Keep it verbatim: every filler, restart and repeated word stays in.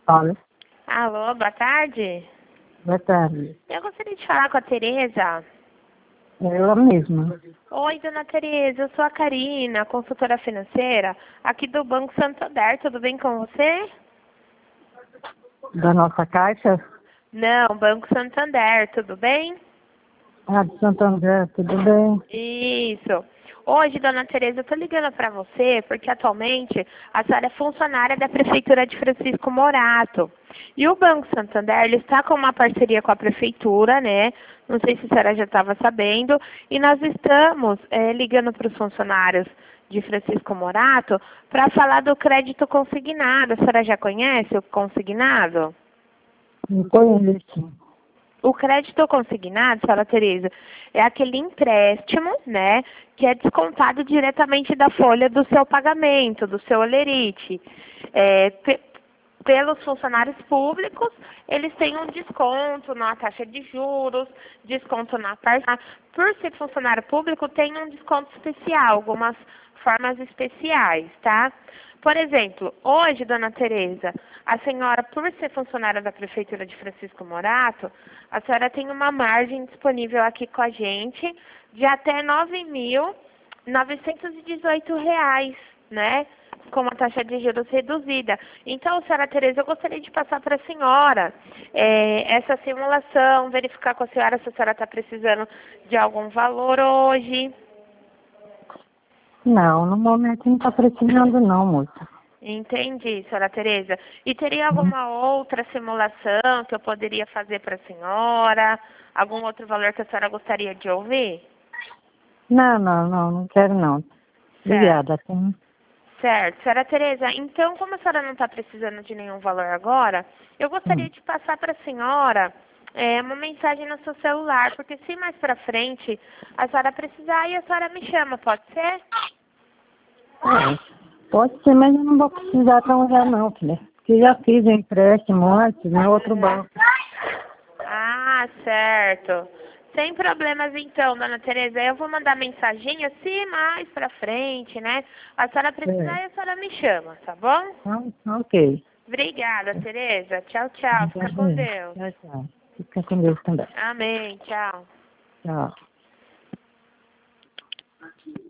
Alô? Alô, boa tarde. Boa tarde. Eu gostaria de falar com a Tereza. É ela mesma. Oi, dona Tereza, eu sou a Karina, consultora financeira, aqui do Banco Santander. Tudo bem com você? Da nossa caixa? Não, Banco Santander, tudo bem? Ah, de Santander, tudo bem? Isso. Hoje, dona Tereza, eu tô ligando para você porque atualmente a senhora é funcionária da Prefeitura de Francisco Morato. E o Banco Santander, ele está com uma parceria com a Prefeitura, né? Não sei se a senhora já estava sabendo. E nós estamos é, ligando para os funcionários de Francisco Morato para falar do crédito consignado. A senhora já conhece o consignado? Não conheço. O crédito consignado, senhora Tereza, é aquele empréstimo, né, que é descontado diretamente da folha do seu pagamento, do seu olerite. É, pe pelos funcionários públicos, eles têm um desconto na taxa de juros, desconto na parcela. Por ser funcionário público, tem um desconto especial, algumas formas especiais, tá? Por exemplo, hoje, dona Tereza, a senhora, por ser funcionária da Prefeitura de Francisco Morato, a senhora tem uma margem disponível aqui com a gente de até nove mil novecentos e dezoito reais, né? Com uma taxa de juros reduzida. Então, senhora Tereza, eu gostaria de passar para a senhora é, essa simulação, verificar com a senhora se a senhora está precisando de algum valor hoje. Não, no momento não está precisando não, moça. Entendi, senhora Tereza. E teria Hum. alguma outra simulação que eu poderia fazer para a senhora? Algum outro valor que a senhora gostaria de ouvir? Não, não, não, não quero não. Certo. Obrigada. Tem... Certo. Senhora Tereza, então, como a senhora não está precisando de nenhum valor agora, eu gostaria Hum. de passar para a senhora é, uma mensagem no seu celular, porque se mais para frente a senhora precisar, aí a senhora me chama, pode ser? É, pode ser, mas eu não vou precisar tão já não, filha. Porque já fiz um empréstimo antes no outro banco. Ah, certo. Sem problemas então, dona Tereza. Eu vou mandar mensaginha se mais pra frente, né? A senhora É. precisar e a senhora me chama, tá bom? Então, ok. Obrigada, Tereza. Tchau, tchau. Tá Fica com bem. Deus. Tchau, tchau. Fica com Deus também. Amém. Tchau. Tchau.